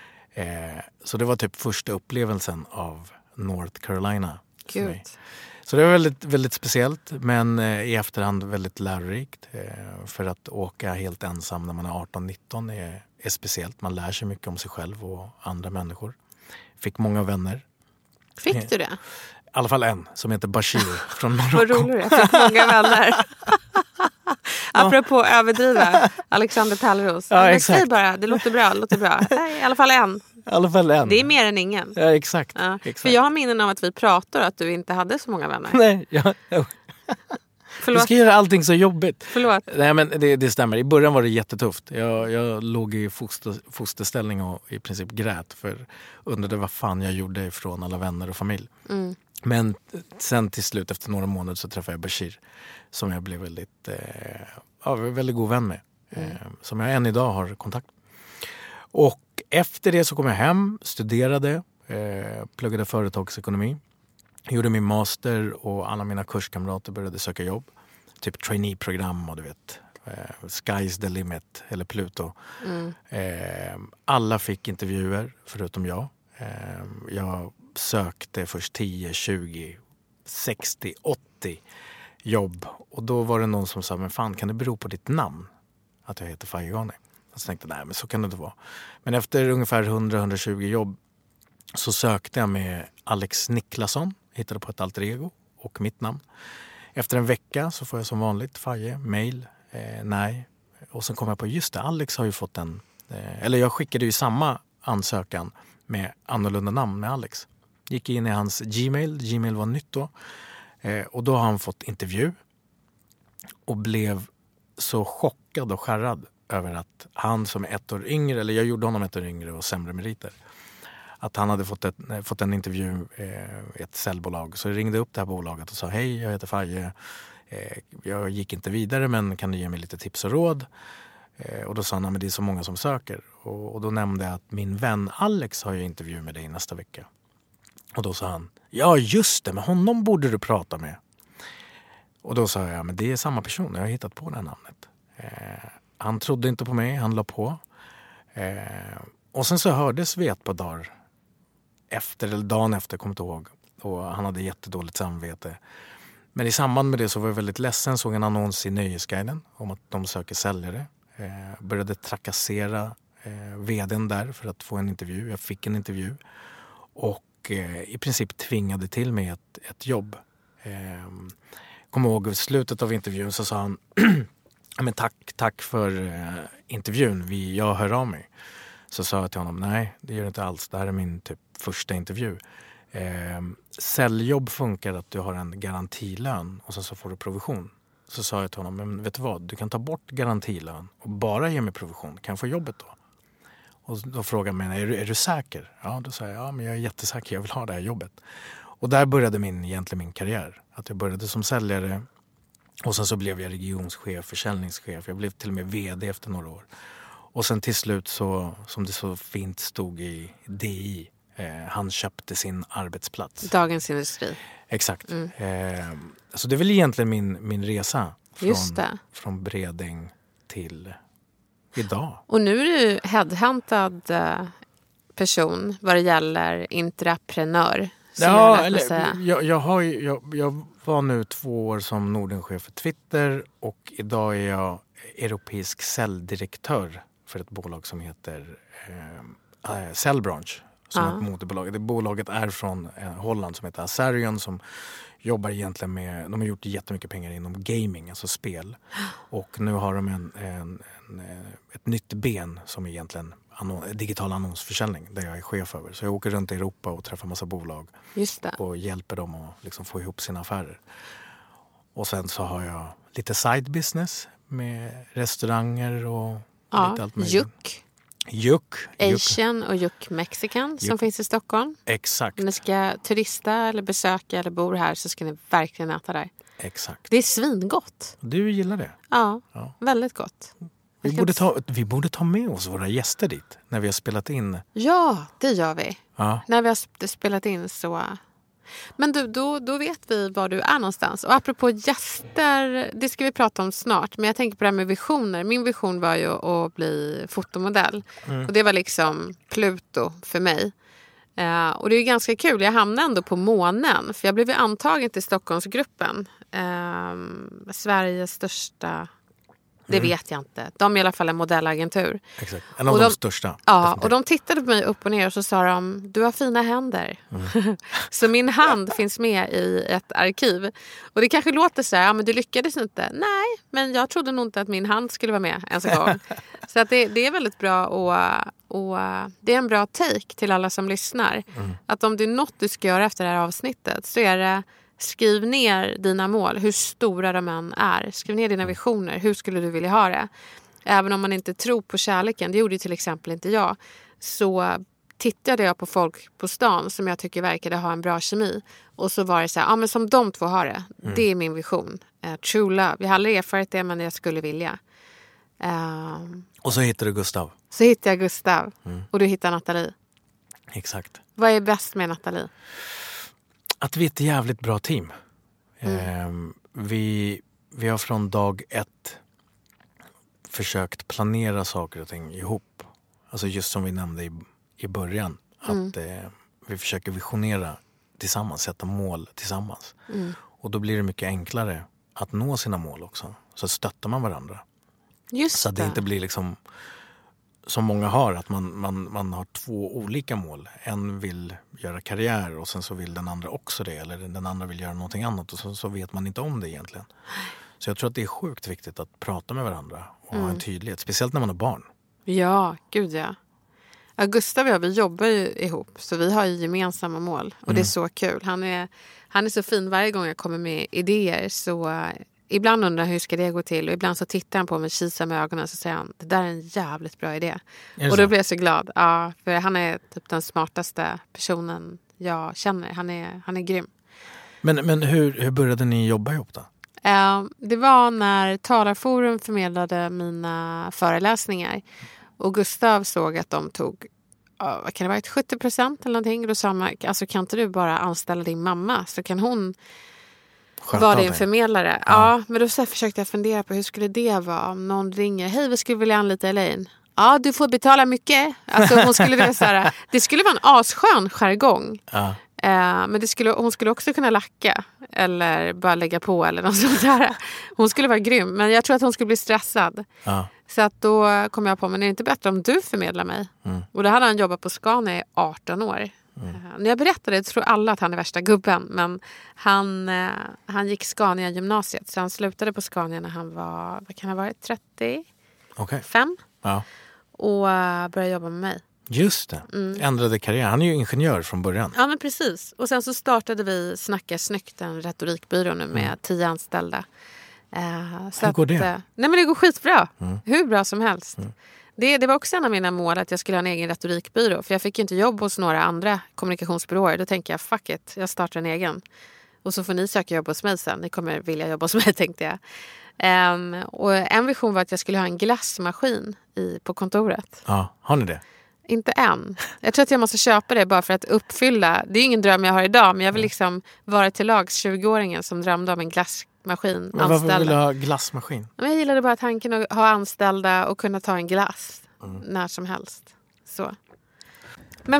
Så det var typ första upplevelsen av North Carolina. Gud. Så det var väldigt, väldigt speciellt, men i efterhand väldigt lärorikt. För att åka helt ensam när man är 18-19 är speciellt. Man lär sig mycket om sig själv och andra människor. Fick många vänner. Fick du det? I alla fall en som heter Bashir från Marocko. Vad roligt, jag fick många vänner. Apropå överdriva, Alexander Tallros. Ja, exakt. Säg bara, det låter bra. Nej, i alla fall en. I alla fall en. Det är mer än ingen. Ja, exakt. Ja. Exakt. För jag har minnen av att vi pratar och att du inte hade så många vänner. Nej, Förlåt. Du ska göra allting så jobbigt. Förlåt. Nej, men det stämmer. I början var det jättetufft. Jag låg i fosterställning och i princip grät. För undrade vad fan jag gjorde från alla vänner och familj. Mm. Men sen till slut efter några månader så träffade jag Bashir. Som jag blev väldigt god vän med. Som jag än idag har kontakt. Och efter det så kom jag hem, studerade, pluggade företagsekonomi. Gjorde min master och alla mina kurskamrater började söka jobb. Typ trainee-program och du vet, Sky's the limit eller Pluto. Alla fick intervjuer förutom jag. Jag sökte först 10, 20, 60, 80 jobb. Och då var det någon som sa, men fan, kan det bero på ditt namn? Att jag heter Faye Ghani. Och så tänkte jag, nej men så kan det inte vara. Men efter ungefär 100-120 jobb så sökte jag med Alex Niklasson. Hittade på ett alter ego och mitt namn. Efter en vecka så får jag som vanligt Faye, mail, nej. Och sen kom jag på, just det, Alex har ju fått eller jag skickade ju samma ansökan med annorlunda namn med Alex. Gick in i hans Gmail var nytt då. Och då har han fått intervju. Och blev så chockad och skärrad över att han som är 1 år yngre, eller jag gjorde honom 1 år yngre och sämre meriter. att han hade fått en intervju i ett säljbolag. Så jag ringde upp det här bolaget och sa hej, jag heter Faye. Jag gick inte vidare, men kan du ge mig lite tips och råd? Och då sa han, men det är så många som söker. Och då nämnde jag att min vän Alex har ju intervju med dig nästa vecka. Och då sa han, ja just det, men honom borde du prata med. Och då sa jag, men det är samma person, jag har hittat på det här namnet. Han trodde inte på mig, han la på. Och sen så hördes vi ett par dagar efter, eller dagen efter, kommer inte ihåg. Och han hade jättedåligt samvete. Men i samband med det så var jag väldigt ledsen, såg en annons i Nöjesguiden om att de söker säljare. Började trakassera vdn där för att få en intervju. Jag fick en intervju och i princip tvingade till mig ett jobb. Kommer ihåg i slutet av intervjun så sa han men tack för intervjun, jag hör av mig. Så sa jag till honom, nej det gör det inte alls, det här är min typ första intervju. Säljjobb funkar att du har en garantilön och sen så får du provision. Så sa jag till honom, men vet du vad, du kan ta bort garantilön och bara ge mig provision, kan jag få jobbet då? Och då frågade han mig, är du säker? Ja, då sa jag, ja men jag är jättesäker, jag vill ha det här jobbet. Och där började egentligen min karriär. Att jag började som säljare och sen så blev jag regionschef, försäljningschef. Jag blev till och med vd efter några år. Och sen till slut så, som det så fint stod i DI, han köpte sin arbetsplats. Dagens Industri. Exakt. Så det är väl egentligen min resa från Bredäng till idag. Och nu är du headhuntad person vad det gäller intraprenör. Ja, jag var nu 2 år som Nordenchef för Twitter och idag är jag europeisk säljdirektör för ett bolag som heter Cellbranch. Som är ett motorbolag. Det bolaget är från Holland som heter Azarion som jobbar egentligen med, de har gjort jättemycket pengar inom gaming, alltså spel. Och nu har de ett nytt ben som är egentligen digital annonsförsäljning där jag är chef över. Så jag åker runt i Europa och träffar massa bolag. Just det. Och hjälper dem att liksom få ihop sina affärer. Och sen så har jag lite side business med restauranger och lite allt möjligt. Juck. Asian och Juck Mexican som finns i Stockholm. Exakt. Om ni ska turista eller besöka eller bor här så ska ni verkligen äta där. Exakt. Det är svingott. Du gillar det? Ja. Väldigt gott. Vi borde ta med oss våra gäster dit när vi har spelat in. Ja, det gör vi. Ja. När vi har spelat in så... Men du, då vet vi var du är någonstans. Och apropå gäster, det ska vi prata om snart. Men jag tänker på det här med visioner. Min vision var ju att bli fotomodell. Och det var liksom Pluto för mig. Och det är ju ganska kul. Jag hamnade ändå på månen. För jag blev ju antagen till Stockholmsgruppen. Sveriges största... Det vet jag inte. De är i alla fall en modellagentur. Exakt. En av de största. Ja, definitivt. och de tittade på mig upp och ner och så sa de, du har fina händer. Så min hand finns med i ett arkiv. Och det kanske låter så här, ja men du lyckades inte. Nej, men jag trodde nog inte att min hand skulle vara med en gång. Så att det är väldigt bra och det är en bra take till alla som lyssnar. Att om det är något du ska göra efter det här avsnittet så är det skriv ner dina mål, hur stora de än är. Skriv ner dina visioner, hur skulle du vilja ha det? Även om man inte tror på kärleken, det gjorde ju till exempel inte jag, så tittade jag på folk på stan som jag tycker verkade ha en bra kemi. Och så var det så här, men som de två har det. Det är min vision. True love. Jag har aldrig erfarit det, men jag skulle vilja. Och så hittar du Gustav. Så hittar jag Gustav. Och du hittar Nathalie. Exakt. Vad är bäst med Nathalie? Att vi är ett jävligt bra team. Vi har från dag 1 försökt planera saker och ting ihop. Alltså just som vi nämnde i början. Att vi försöker visionera tillsammans, sätta mål tillsammans. Och då blir det mycket enklare att nå sina mål också. Så stöttar man varandra. Just så att det inte blir liksom som många har, att man har 2 olika mål. En vill göra karriär och sen så vill den andra också det. Eller den andra vill göra någonting annat och så vet man inte om det egentligen. Så jag tror att det är sjukt viktigt att prata med varandra och ha en tydlighet. Speciellt när man har barn. Ja, gud ja. Gustav och jag, vi jobbar ju ihop. Så vi har ju gemensamma mål. Och det är så kul. Han är så fin varje gång jag kommer med idéer. Så ibland undrar hur ska det gå till. Och ibland så tittar han på mig, kisar med ögonen och så säger han, det där är en jävligt bra idé. Och då blir jag så glad. Ja, för han är typ den smartaste personen jag känner. Han är grym. Men hur började ni jobba ihop då? Det var när Talarforum förmedlade mina föreläsningar. Och Gustav såg att de tog, vad kan det vara, 70% eller någonting. Då sa man, alltså kan inte du bara anställa din mamma så kan hon vara din förmedlare. Ja, men då så försökte jag fundera på hur skulle det vara om någon ringer. Hej, vi skulle vilja anlita Elaine. Ja, du får betala mycket. Alltså hon skulle det skulle vara en asskön jargong. Ja. Men hon skulle också kunna lacka eller bara lägga på eller något sånt där. Hon skulle vara grym, men jag tror att hon skulle bli stressad. Ja. Så att då kom jag på, men är det inte bättre om du förmedlar mig? Och då hade han jobbat på Scania i 18 år. När jag berättade tror alla att han är värsta gubben, men han gick Scania gymnasiet, så han slutade på Scania när han var, vad kan det ha varit, 35? Ja. Och började jobba med mig. Just det, ändrade karriär. Han är ju ingenjör från början. Ja, men precis. Och sen så startade vi Snacka snyggt, en retorikbyrå nu med 10 anställda. Hur går det? Nej, men det går skitbra. Hur bra som helst. Det var också en av mina mål att jag skulle ha en egen retorikbyrå. För jag fick ju inte jobb hos några andra kommunikationsbyråer. Då tänkte jag, fuck it, jag startar en egen. Och så får ni söka jobb hos mig sen. Ni kommer vilja jobba hos mig, tänkte jag. Och en vision var att jag skulle ha en glassmaskin på kontoret. Ja, har ni det? Inte än. Jag tror att jag måste köpa det bara för att uppfylla. Det är ingen dröm jag har idag, men jag vill liksom vara till lags 20-åringen som drömde om en glassmaskin. Men varför vill du ha glassmaskin? Men jag gillade bara tanken att ha anställda och kunna ta en glass när som helst. Så. Men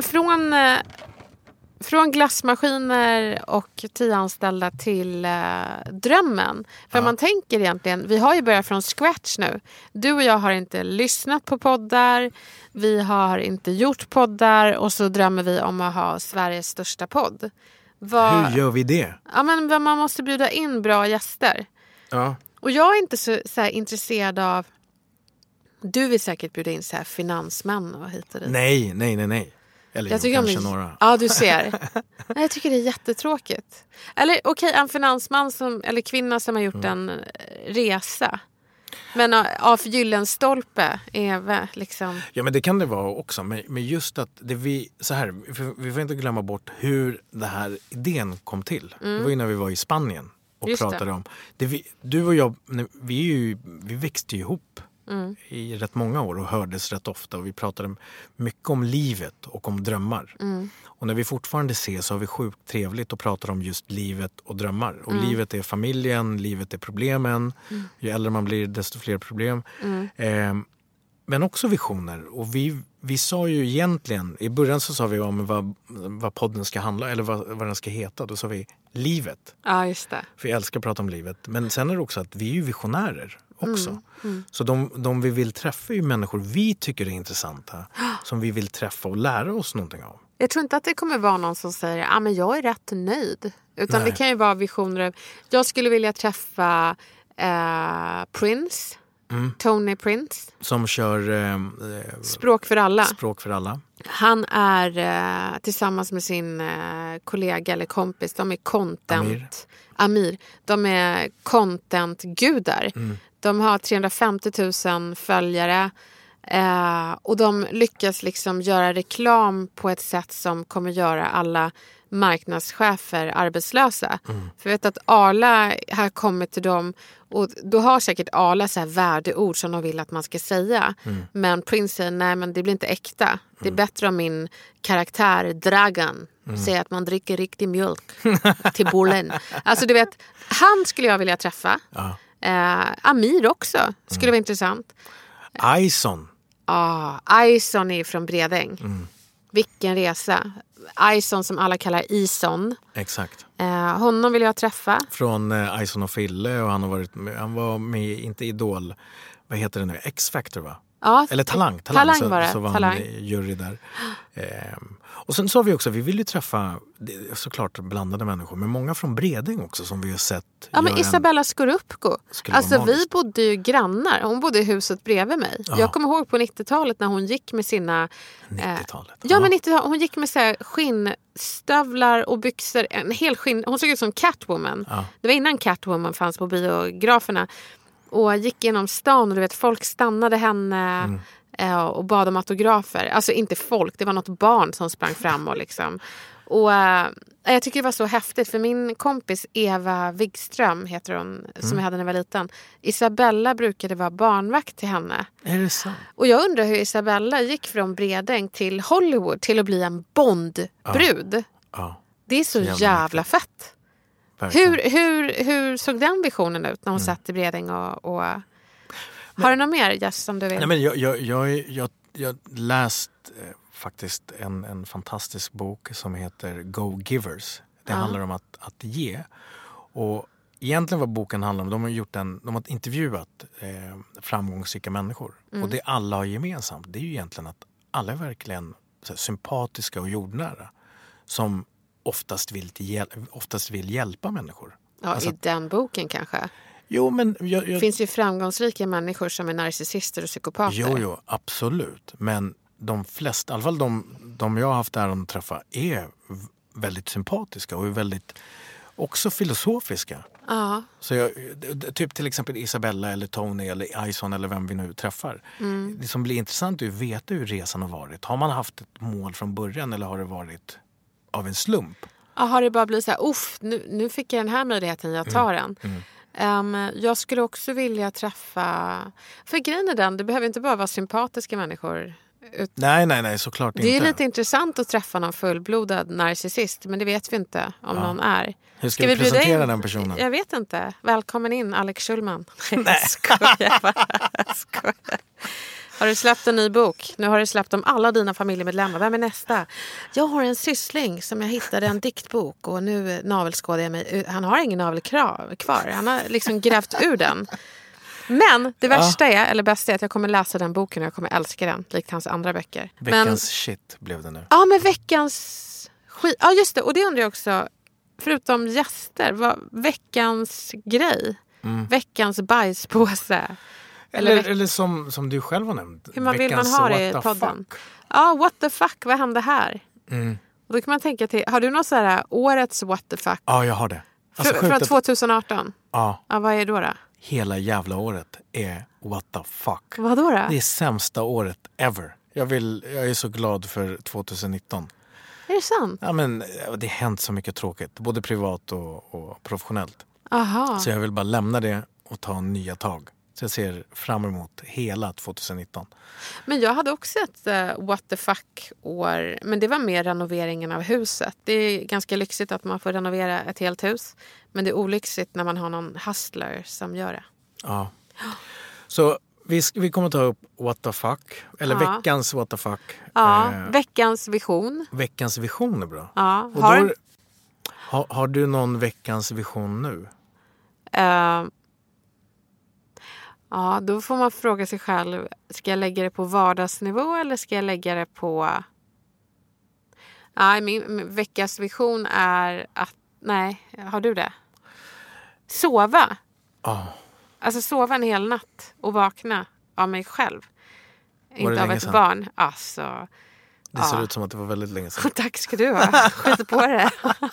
från glassmaskiner och 10 anställda till drömmen. För man tänker egentligen, vi har ju börjat från scratch nu. Du och jag har inte lyssnat på poddar. Vi har inte gjort poddar. Och så drömmer vi om att ha Sveriges största podd. Hur gör vi det? Ja, men man måste bjuda in bra gäster. Ja. Och jag är inte så här intresserad av... Du vill säkert bjuda in så här finansmän och hit och dit. Nej. Eller jag tycker kanske några. Ja, du ser. Nej, jag tycker det är jättetråkigt. Eller okej, en finansman eller kvinna som har gjort en resa. Men av Gyllenstolpe är liksom... Ja, men det kan det vara också. Men just att vi får inte glömma bort hur den här idén kom till. Det var ju när vi var i Spanien och just pratade om... Du och jag, vi växte ju ihop. I rätt många år och hördes rätt ofta och vi pratade mycket om livet och om drömmar. Och när vi fortfarande ses så har vi sjukt trevligt och pratar om just livet och drömmar. Och livet är familjen, livet är problemen. Ju äldre man blir desto fler problem. Men också visioner. Och vi sa ju egentligen, i början så sa vi om vad podden ska handla eller vad den ska heta. Då sa vi livet. Ja, just det. För jag älskar att prata om livet. Men sen är det också att vi är ju visionärer också. Så de vi vill träffa är ju människor vi tycker är intressanta. Som vi vill träffa och lära oss någonting av. Jag tror inte att det kommer vara någon som säger men jag är rätt nöjd. Utan det kan ju vara visioner. Jag skulle vilja träffa Prince. Tony Prince. Som kör Språk för alla. Språk för alla. Han är tillsammans med sin kollega eller kompis. De är content. Amir. De är content-gudar. De har 350 000 följare. Och de lyckas liksom göra reklam på ett sätt som kommer göra alla marknadschefer arbetslösa. För jag vet att Arla har kommit till dem och då har säkert Arla så här värdeord som de vill att man ska säga. Men Prince säger, nej men det blir inte äkta. Det är bättre om min karaktär Dragan säger att man dricker riktig mjölk till bollen. Alltså du vet, han skulle jag vilja träffa. Amir också skulle vara intressant. Ison. Ison är från Bredäng. Vilken resa. Ison som alla kallar Ison. Exakt. Honom vill jag träffa. Från Ison och Fille och han var med, inte Idol. Vad heter det nu? X-Factor va? Ja, Eller Talang var det. så var Talang. han jury där. Och sen sa vi också, vi vill ju träffa såklart blandade människor, men många från Bredäng också som vi har sett. Ja, men Isabella Scorupco. Alltså vi bodde ju grannar. Hon bodde i huset bredvid mig. Ja. Jag kommer ihåg på 90-talet när hon gick med sina... 90-talet. Ja, men 90-talet. Hon gick med så här skinnstövlar och byxor. En hel skinn... Hon såg ut som Catwoman. Ja. Det var innan Catwoman fanns på biograferna. Och gick genom stan och du vet, folk stannade henne... och bad om autografer. Alltså inte folk, det var något barn som sprang fram och liksom. Och jag tycker det var så häftigt för min kompis Eva Wigström heter hon, som jag hade när jag var liten. Isabella brukade vara barnvakt till henne. Är det sant? Och jag undrar hur Isabella gick från Bredäng till Hollywood till att bli en Bondbrud. Ja. Det är så jävla fett. Hur såg den visionen ut när hon satt i Bredäng och har du något mer som du vill? Nej, men jag läst faktiskt en fantastisk bok som heter Go Givers. Det handlar om att ge. Och egentligen vad boken handlar om, de har intervjuat framgångsrika människor. Och det alla har gemensamt, det är ju egentligen att alla är verkligen så här, sympatiska och jordnära. Som oftast vill hjälpa människor. Ja, alltså, i den boken kanske. Jo, men Det finns ju framgångsrika människor som är narcissister och psykopater. Jo, absolut. Men de flesta, i alla fall de jag har haft äran att träffa, är väldigt sympatiska och är väldigt också filosofiska. Ja. Så typ till exempel Isabella eller Tony eller Ison eller vem vi nu träffar. Det som blir intressant är att veta hur resan har varit. Har man haft ett mål från början eller har det varit av en slump? Ja, har det bara blivit så här, nu fick jag den här möjligheten, jag tar den. Jag skulle också vilja träffa... För grejen är den, det behöver inte bara vara sympatiska människor. Nej, såklart inte. Det är lite intressant att träffa någon fullblodad narcissist, men det vet vi inte om någon är. Hur ska vi presentera bjuda in? Den personen? Jag vet inte. Välkommen in, Alex Schulman. Nej. Skojar bara. Skojar. Har du släppt en ny bok? Nu har du släppt om alla dina familjemedlemmar. Vem är nästa? Jag har en syssling som jag hittade en diktbok och nu navelskådar jag mig. Han har ingen navel kvar. Han har liksom grävt ur den. Men det värsta är, eller bästa är att jag kommer läsa den boken och jag kommer älska den, likt hans andra böcker. Veckans shit blev det nu. Ja, men veckans skit. Ja, just det. Och det undrar jag också, förutom gäster, vad veckans grej? Veckans bajspåse. Eller som du själv har nämnt. Hur vill man ha det i podden? Fuck? Ja, what the fuck, vad hände här? Och då kan man tänka till, har du något så här årets what the fuck? Ja, jag har det. Alltså, från 2018? Ja. Vad är då? Hela jävla året är what the fuck. Vad då? Det är sämsta året ever. Jag är så glad för 2019. Är det sant? Ja, men det har hänt så mycket tråkigt. Både privat och professionellt. Aha. Så jag vill bara lämna det och ta nya tag. Så jag ser fram emot hela 2019. Men jag hade också ett what the fuck-år. Men det var mer renoveringen av huset. Det är ganska lyxigt att man får renovera ett helt hus. Men det är olyxigt när man har någon hustler som gör det. Ja. Så vi kommer ta upp what the fuck. Eller veckans what the fuck. Ja, veckans vision. Veckans vision är bra. Ja. Och har du någon veckans vision nu? Ja, då får man fråga sig själv. Ska jag lägga det på vardagsnivå eller ska jag lägga det på... Nej, min veckans vision är att... Nej, har du det? Sova. Alltså sova en hel natt och vakna av mig själv. Inte av ett barn. Alltså... Det ser ut som att det var väldigt länge sedan. Tack ska du ha. Skit på det.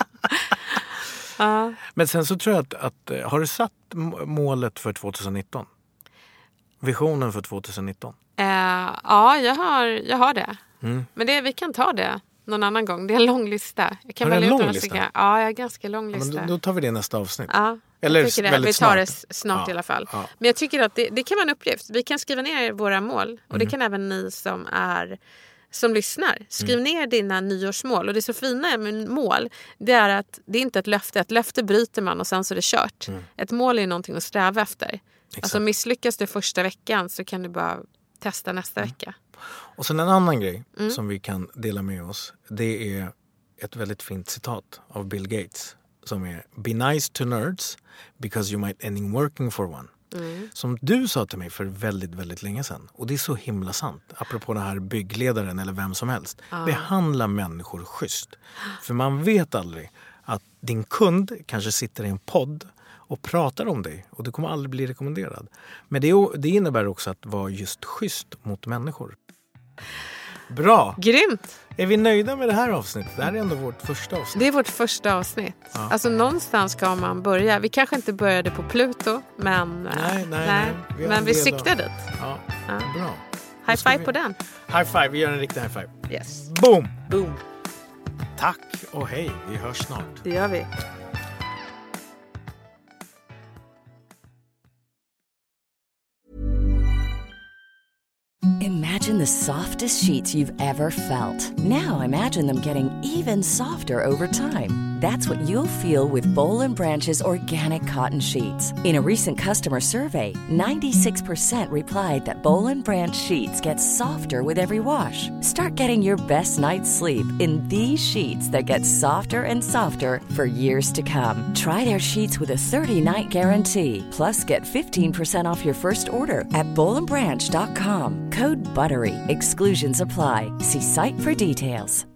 Men sen så tror jag att har du satt målet för 2019? Visionen för 2019? Ja, jag har det. Men vi kan ta det någon annan gång. Det är en lång lista. Jag kan har du en lång lista? Ja, jag har en ganska lång lista. Men då tar vi det i nästa avsnitt. Ja, eller väldigt vi tar det snart i alla fall. Ja. Men jag tycker att det kan vara en uppgift. Vi kan skriva ner våra mål. Och det kan även ni som lyssnar. Skriv ner dina nyårsmål. Och det så fina med mål, det är att det är inte ett löfte. Ett löfte bryter man och sen så är det kört. Ett mål är någonting att sträva efter. Exakt. Alltså misslyckas du första veckan så kan du bara testa nästa vecka. Och sen en annan grej som vi kan dela med oss. Det är ett väldigt fint citat av Bill Gates. Som är: Be nice to nerds because you might end up working for one. Som du sa till mig för väldigt, väldigt länge sedan. Och det är så himla sant. Apropå den här byggledaren eller vem som helst. Behandla människor schysst. För man vet aldrig att din kund kanske sitter i en podd och pratar om dig. Och du kommer aldrig bli rekommenderad. Men det innebär också att vara just schysst mot människor. Bra! Grymt! Är vi nöjda med det här avsnittet? Det här är ändå vårt första avsnitt. Det är vårt första avsnitt. Ja. Alltså någonstans ska man börja. Vi kanske inte började på Pluto, men Nej. Men vi siktar dit. Ja, bra. High five på den. High five, vi gör en riktig high five. Yes. Boom! Boom. Tack och hej, vi hörs snart. Det gör vi. Imagine the softest sheets you've ever felt. Now imagine them getting even softer over time. That's what you'll feel with Boll & Branch's organic cotton sheets. In a recent customer survey, 96% replied that Boll & Branch sheets get softer with every wash. Start getting your best night's sleep in these sheets that get softer and softer for years to come. Try their sheets with a 30-night guarantee. Plus, get 15% off your first order at bollandbranch.com. Code BUTTERY. Exclusions apply. See site for details.